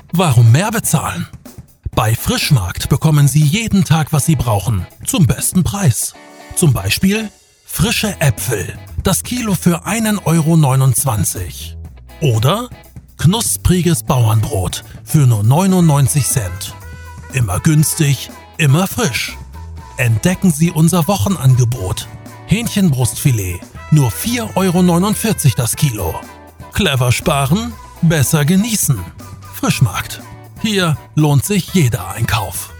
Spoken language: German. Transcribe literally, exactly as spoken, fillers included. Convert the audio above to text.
Warum mehr bezahlen? Bei Frischmarkt bekommen Sie jeden Tag, was Sie brauchen, zum besten Preis. Zum Beispiel frische Äpfel, das Kilo für ein Euro neunundzwanzig. Oder knuspriges Bauernbrot für nur neunundneunzig Cent. Immer günstig, immer frisch. Entdecken Sie unser Wochenangebot. Hähnchenbrustfilet, nur vier Euro neunundvierzig das Kilo. Clever sparen, besser genießen. Frischmarkt. Hier lohnt sich jeder Einkauf.